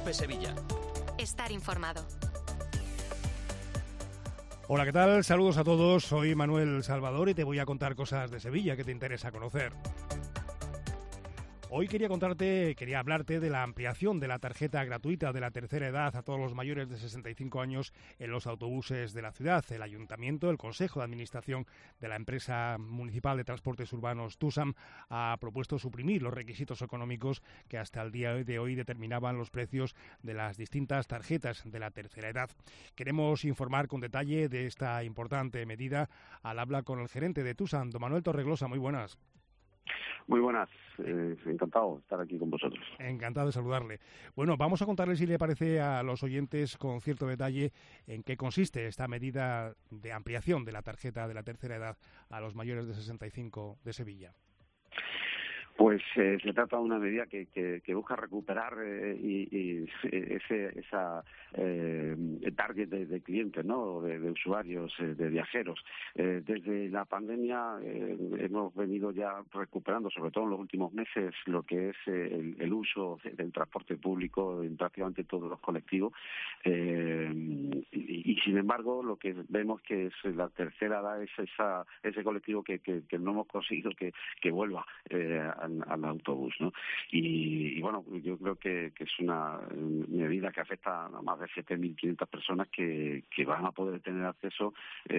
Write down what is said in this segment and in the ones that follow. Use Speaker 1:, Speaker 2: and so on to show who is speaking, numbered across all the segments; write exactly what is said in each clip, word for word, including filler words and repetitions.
Speaker 1: COPE Sevilla.
Speaker 2: Estar informado.
Speaker 3: Hola, ¿qué tal? Saludos a todos. Soy Manuel Salvador y te voy a contar cosas de Sevilla que te interesa conocer. Hoy quería contarte, quería hablarte de la ampliación de la tarjeta gratuita de la tercera edad a todos los mayores de sesenta y cinco años en los autobuses de la ciudad. El Ayuntamiento, el Consejo de Administración de la empresa municipal de transportes urbanos TUSAM ha propuesto suprimir los requisitos económicos que hasta el día de hoy determinaban los precios de las distintas tarjetas de la tercera edad. Queremos informar con detalle de esta importante medida al habla con el gerente de TUSAM, don Manuel Torreglosa. Muy buenas.
Speaker 4: Muy buenas, eh, encantado de estar aquí con vosotros.
Speaker 3: Encantado de saludarle. Bueno, vamos a contarle, si le parece, a los oyentes con cierto detalle en qué consiste esta medida de ampliación de la tarjeta de la tercera edad a los mayores de sesenta y cinco de Sevilla.
Speaker 4: Pues eh, se trata de una medida que, que, que busca recuperar eh, y, y ese esa eh, target de, de clientes, ¿no? de, de usuarios, eh, de viajeros. Eh, desde la pandemia eh, hemos venido ya recuperando, sobre todo en los últimos meses, lo que es eh, el, el uso del transporte público en prácticamente todos los colectivos. Eh, y, y sin embargo, lo que vemos que es la tercera edad es esa, ese colectivo que, que, que no hemos conseguido que, que vuelva eh, a al autobús, ¿no? Y, y bueno, yo creo que, que es una medida que afecta a más de siete mil quinientas personas que, que van a poder tener acceso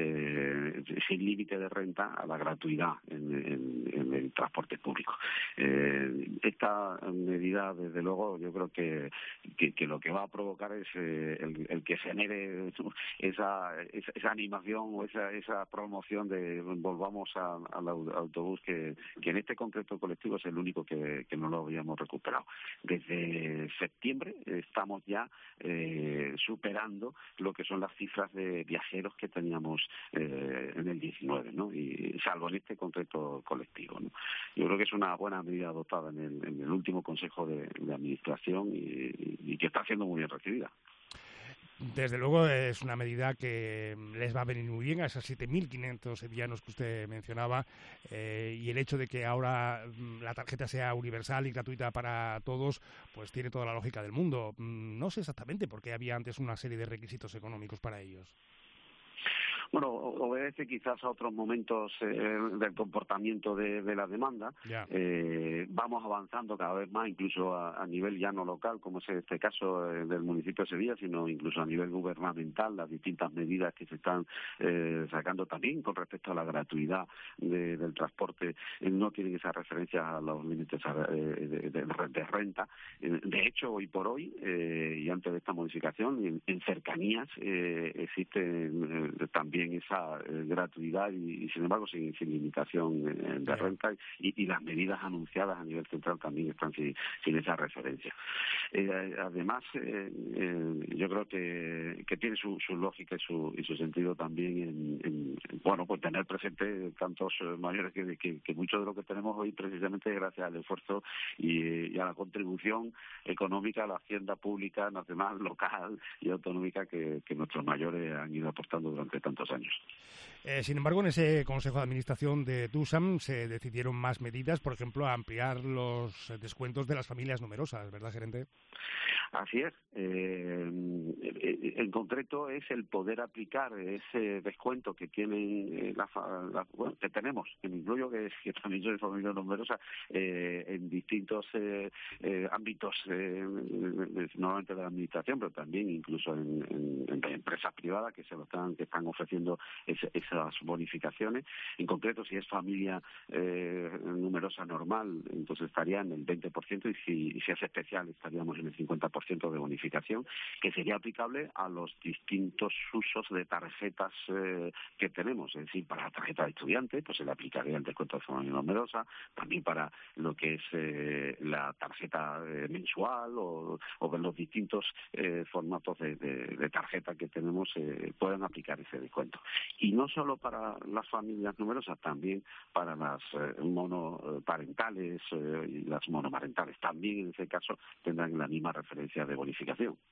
Speaker 4: eh, sin límite de renta a la gratuidad en, en, en el transporte público. Eh, esta medida, desde luego, yo creo que, que, que lo que va a provocar es eh, el, el que genere esa, esa, esa animación o esa, esa promoción de volvamos a, al autobús que, que en este concreto colectivo es el único que, que no lo habíamos recuperado. Desde septiembre estamos ya eh, superando lo que son las cifras de viajeros que teníamos eh, en el diecinueve, ¿no? Y salvo en este concreto colectivo, ¿no? Yo creo que es una buena medida adoptada en el, en el último Consejo de, de Administración y, y que está siendo muy bien recibida.
Speaker 3: Desde luego es una medida que les va a venir muy bien a esos siete mil quinientos sevillanos que usted mencionaba, eh, y el hecho de que ahora la tarjeta sea universal y gratuita para todos, pues tiene toda la lógica del mundo. No sé exactamente por qué había antes una serie de requisitos económicos para ellos.
Speaker 4: Bueno, obedece quizás a otros momentos eh, del comportamiento de, de la demanda.
Speaker 3: Yeah.
Speaker 4: Eh, vamos avanzando cada vez más, incluso a, a nivel ya no local, como es este caso eh, del municipio de Sevilla, sino incluso a nivel gubernamental, las distintas medidas que se están eh, sacando también con respecto a la gratuidad de, del transporte, eh, no tienen esa referencia a los límites eh, de, de, de renta. Eh, de hecho, hoy por hoy, eh, y antes de esta modificación, en, en cercanías eh, existen eh, también esa eh, gratuidad y, y sin embargo sin, sin limitación eh, de renta y, y las medidas anunciadas a nivel central también están sin, sin esa referencia. Eh, además, eh, eh, yo creo que, que tiene su, su lógica y su, y su sentido también en, en, bueno, pues tener presente tantos eh, mayores que, que, que mucho de lo que tenemos hoy precisamente gracias al esfuerzo y, y a la contribución económica a la hacienda pública, nacional, local y autonómica que, que nuestros mayores han ido aportando durante tantos años.
Speaker 3: Eh, sin embargo, en ese Consejo de Administración de TUSAM se decidieron más medidas, por ejemplo, a ampliar los descuentos de las familias numerosas, ¿verdad, gerente?
Speaker 4: Así es. Eh, en concreto es el poder aplicar ese descuento que tienen la, la, bueno, que tenemos, que me incluyo que, que también soy familia numerosa, eh, en distintos eh, eh, ámbitos, eh, normalmente de la administración, pero también incluso en, en, en empresas privadas que se lo están, que están ofreciendo ese, esas bonificaciones. En concreto, si es familia eh, numerosa normal, entonces estaría en el veinte por ciento y si, y si es especial estaríamos en el cincuenta por ciento de bonificación, que sería aplicable a los distintos usos de tarjetas eh, que tenemos. Es decir, para la tarjeta de estudiante, pues se le aplicaría el descuento de familia numerosa, también para lo que es eh, la tarjeta eh, mensual o, o de los distintos eh, formatos de, de, de tarjeta que tenemos, eh, pueden aplicar ese descuento. Y no solo para las familias numerosas, también para las eh, monoparentales eh, y las monomarentales. También en ese caso tendrán la misma referencia de bonificación.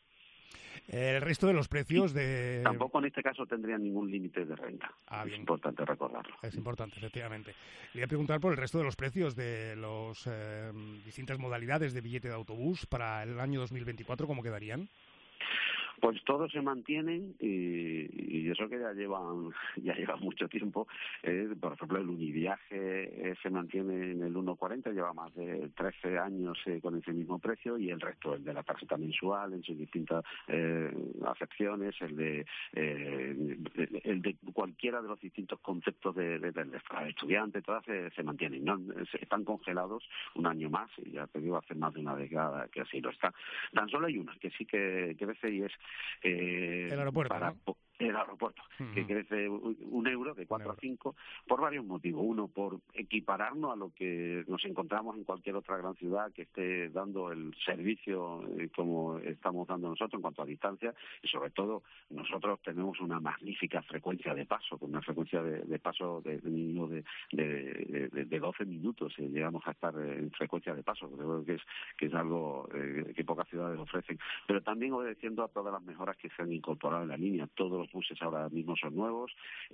Speaker 3: El resto de los precios de...
Speaker 4: Tampoco en este caso tendría ningún límite de renta.
Speaker 3: Ah,
Speaker 4: es
Speaker 3: bien.
Speaker 4: importante recordarlo.
Speaker 3: Es importante, efectivamente. Le voy a preguntar por el resto de los precios de las eh, distintas modalidades de billete de autobús para el año dos mil veinticuatro, ¿cómo quedarían?
Speaker 4: Pues todos se mantienen y, y eso que ya llevan ya lleva mucho tiempo. Eh, por ejemplo, el Univiaje eh, se mantiene en el uno cuarenta, lleva más de trece años eh, con ese mismo precio, y el resto, el de la tarjeta mensual en sus distintas eh, acepciones, el de eh, el de cualquiera de los distintos conceptos de, de, de, de estudiante, todas se, se mantienen, ¿no? Están congelados un año más, y ya te digo, hace más de una década que así lo está. Tan solo hay una que sí que crece, y es Eh,
Speaker 3: el aeropuerto,
Speaker 4: para,
Speaker 3: ¿no?
Speaker 4: El aeropuerto, uh-huh. que crece un euro, de cuatro a cinco, por varios motivos. Uno, por equipararnos a lo que nos encontramos en cualquier otra gran ciudad que esté dando el servicio eh, como estamos dando nosotros en cuanto a distancia, y sobre todo nosotros tenemos una magnífica frecuencia de paso, con una frecuencia de, de paso de, de, de, de, de doce minutos, eh, llegamos a estar en frecuencia de paso, creo que es, que es algo eh, que pocas ciudades ofrecen, pero también obedeciendo a todas las mejoras que se han incorporado en la línea. Todos los buses ahora mismo son nuevos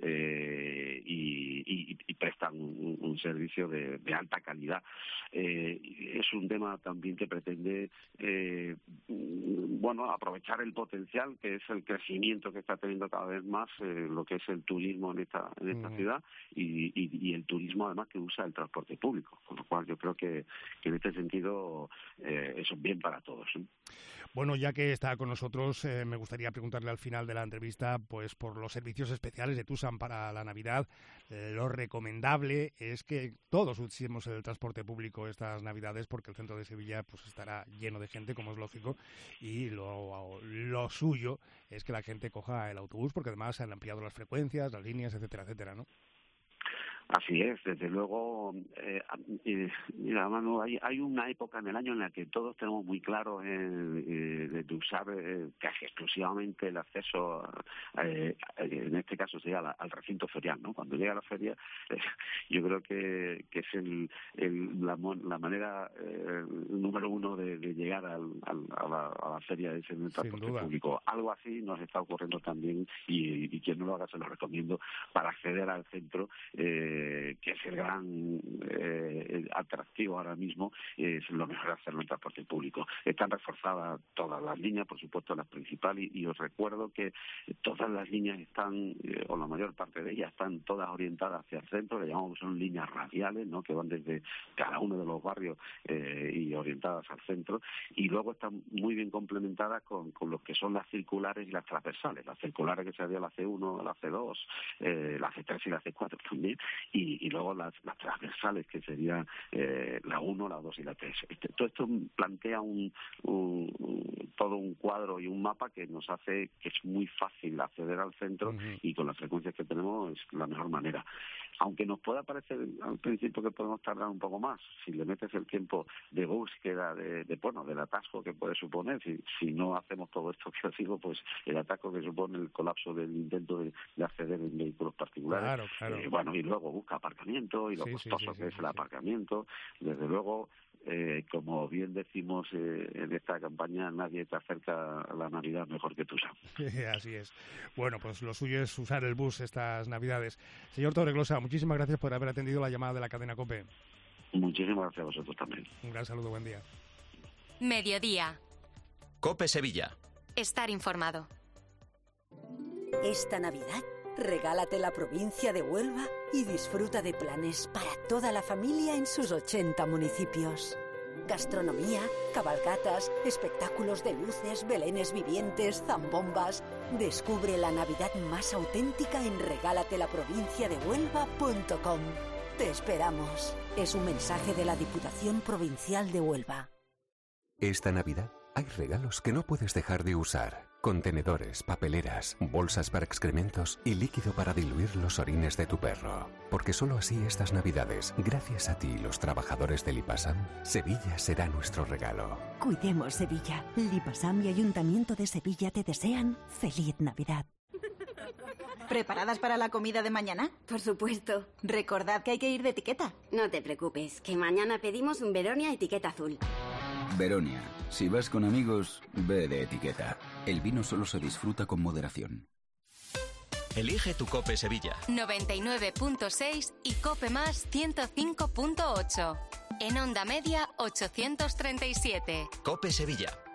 Speaker 4: eh, y, y, y prestan un, un servicio de, de alta calidad. Eh, es un tema también que pretende eh, bueno, aprovechar el potencial que es el crecimiento que está teniendo cada vez más eh, lo que es el turismo en esta en esta uh-huh. ciudad y, y, y el turismo además que usa el transporte público, con lo cual yo creo que, que en este sentido eh, es un bien para todos, ¿eh?
Speaker 3: Bueno, ya que está con nosotros, eh, me gustaría preguntarle al final de la entrevista, pues por los servicios especiales de Tusam para la Navidad. Eh, lo recomendable es que todos utilicemos el transporte público estas Navidades, porque el centro de Sevilla pues estará lleno de gente, como es lógico, y lo, lo suyo es que la gente coja el autobús, porque además se han ampliado las frecuencias, las líneas, etcétera, etcétera, ¿no?
Speaker 4: Así es, desde luego, eh, eh, mira, Manu, hay, hay una época en el año en la que todos tenemos muy claro eh, eh, de usar eh, casi exclusivamente el acceso, eh, en este caso sería la, al recinto ferial, ¿no? Cuando llega la feria, eh, yo creo que, que es el, el, la, la manera eh, número uno de, de llegar al, al, a, la, a la feria, es en el transporte público. Algo así nos está ocurriendo también, y, y quien no lo haga se lo recomiendo, para acceder al centro, eh, que es el gran eh, atractivo ahora mismo, es lo mejor hacerlo en transporte público. Están reforzadas todas las líneas, por supuesto las principales, y, y os recuerdo que todas las líneas están, eh, o la mayor parte de ellas, están todas orientadas hacia el centro, le llamamos, son líneas radiales, ¿no?, que van desde cada uno de los barrios eh, y orientadas al centro, y luego están muy bien complementadas con, con lo que son las circulares y las transversales. Las circulares que sería la ce uno, la ce dos, eh, la ce tres y la ce cuatro también, Y, y luego las, las transversales, que serían eh, la uno, la dos y la tres. Este, todo esto plantea un, un, un, todo un cuadro y un mapa que nos hace que es muy fácil acceder al centro, uh-huh. y con las frecuencias que tenemos es la mejor manera. Aunque nos pueda parecer al principio que podemos tardar un poco más, si le metes el tiempo de búsqueda, de, de bueno, del atasco que puede suponer, si, si no hacemos todo esto que os digo, pues el atasco que supone el colapso del intento de, de acceder en vehículos particulares,
Speaker 3: claro, claro.
Speaker 4: Eh, bueno, y luego busca aparcamiento y lo sí, costoso sí, sí, que sí, es sí, el aparcamiento, desde luego. Eh, como bien decimos eh, en esta campaña, nadie te acerca a la Navidad mejor que tú, Sam.
Speaker 3: Así es. Bueno, pues lo suyo es usar el bus estas Navidades. Señor Torregrosa, muchísimas gracias por haber atendido la llamada de la cadena COPE.
Speaker 4: Muchísimas gracias a vosotros también.
Speaker 3: Un gran saludo, buen día.
Speaker 2: Mediodía.
Speaker 1: COPE Sevilla.
Speaker 2: Estar informado.
Speaker 5: Esta Navidad, regálate la provincia de Huelva y disfruta de planes para toda la familia en sus ochenta municipios. Gastronomía, cabalgatas, espectáculos de luces, belenes vivientes, zambombas. Descubre la Navidad más auténtica en regálate la provincia de Huelva punto com. Te esperamos. Es un mensaje de la Diputación Provincial de Huelva.
Speaker 6: Esta Navidad hay regalos que no puedes dejar de usar. Contenedores, papeleras, bolsas para excrementos y líquido para diluir los orines de tu perro. Porque solo así estas Navidades, gracias a ti y los trabajadores de Lipasam, Sevilla será nuestro regalo.
Speaker 7: Cuidemos Sevilla. Lipasam y Ayuntamiento de Sevilla te desean feliz Navidad.
Speaker 8: ¿Preparadas para la comida de mañana?
Speaker 9: Por supuesto.
Speaker 8: Recordad que hay que ir de etiqueta.
Speaker 9: No te preocupes, que mañana pedimos un Beronia etiqueta azul. Veronia, si vas con amigos, ve de etiqueta. El vino solo se disfruta con moderación.
Speaker 1: Elige tu Cope Sevilla.
Speaker 2: noventa y nueve punto seis y Cope Más ciento cinco punto ocho. En onda media ochocientos treinta y siete.
Speaker 1: Cope Sevilla.